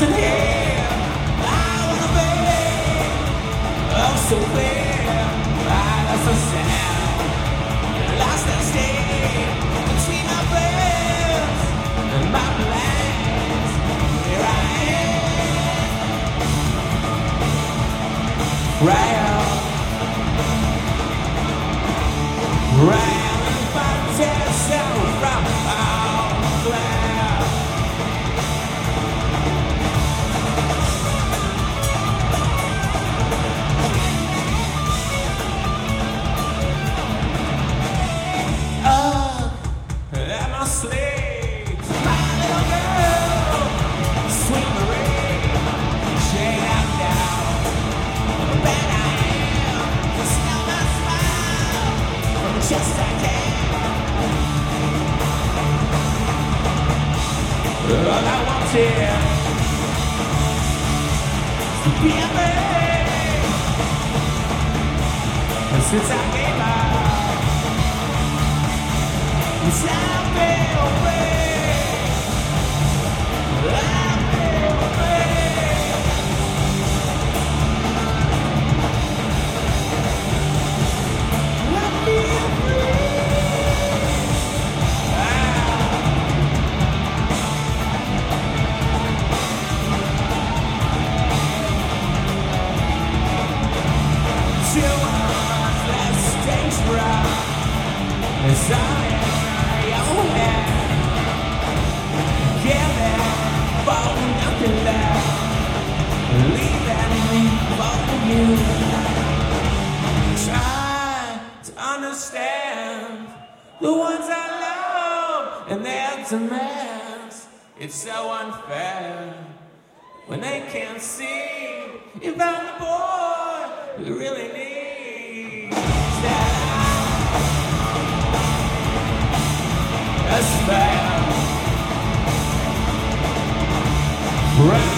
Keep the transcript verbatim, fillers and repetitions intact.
in here. I wanna be oh so clear. I lost the sound, lost the state between my breaths and my plans. Here I am, right out, right out and find yourself from all cloud. Oh, am I asleep? My little girl, sweet Marie, shade out now. Bad I am, just now my smile from the chest I can. All I wanted is to be a man. And since I gave up, yes, I've been away. I've been away. I feel free. Ah. Two hours that stage right. As I am your hand, giving for nothing left, leaving me for you. Try to understand the ones I love and their demands. It's so unfair when they can't see if I'm the boy you really need. That I aspire, right?